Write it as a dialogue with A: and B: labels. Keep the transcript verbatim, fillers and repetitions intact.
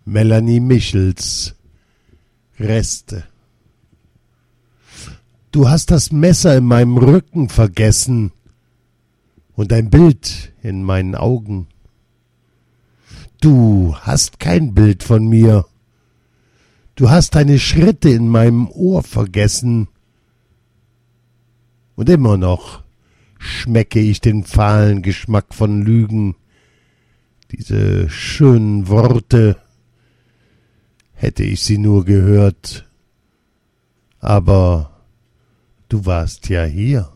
A: Melanie Michels Reste. Du hast das Messer in meinem Rücken vergessen und ein Bild in meinen Augen. Du hast kein Bild von mir. Du hast deine Schritte in meinem Ohr vergessen. Und immer noch schmecke ich den fahlen Geschmack von Lügen. Diese schönen Worte, hätte ich sie nur gehört. Aber du warst ja hier.